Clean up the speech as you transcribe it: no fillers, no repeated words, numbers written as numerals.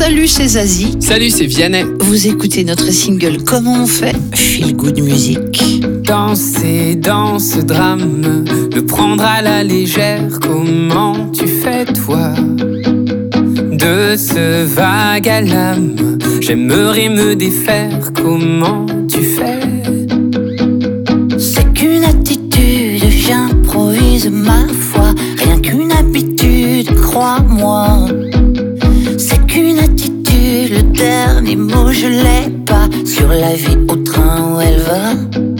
Salut, c'est Zazie. Salut, c'est Vianney. Vous écoutez notre single Comment on fait? Feel Good Music. Danser dans ce drame, le prendre à la légère. Comment tu fais toi? De ce vague à l'âme, j'aimerais me défaire. Comment tu fais? C'est qu'une attitude, j'improvise ma foi. Rien qu'une habitude, crois-moi. C'est qu'une attitude, le dernier mot je l'ai pas. Sur la vie au train où elle va.